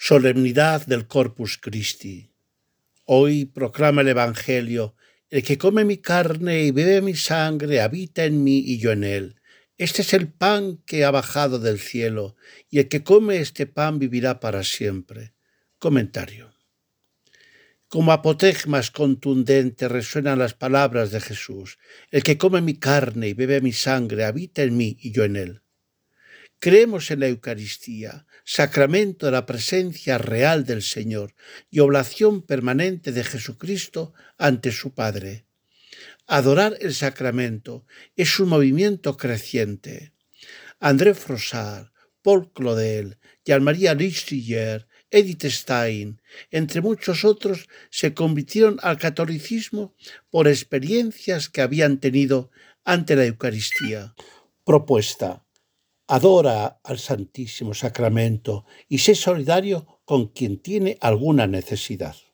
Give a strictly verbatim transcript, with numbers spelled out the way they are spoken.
Solemnidad del Corpus Christi. Hoy proclama el Evangelio: el que come mi carne y bebe mi sangre habita en mí y yo en él. Este es el pan que ha bajado del cielo, y el que come este pan vivirá para siempre. Comentario. Como apotegmas contundente resuenan las palabras de Jesús: el que come mi carne y bebe mi sangre habita en mí y yo en él. Creemos en la Eucaristía, sacramento de la presencia real del Señor y oblación permanente de Jesucristo ante su Padre. Adorar el sacramento es un movimiento creciente. André Frossard, Paul Claudel, Jean-Marie Listiger, Edith Stein, entre muchos otros, se convirtieron al catolicismo por experiencias que habían tenido ante la Eucaristía. Propuesta: adora al Santísimo Sacramento y sé solidario con quien tiene alguna necesidad.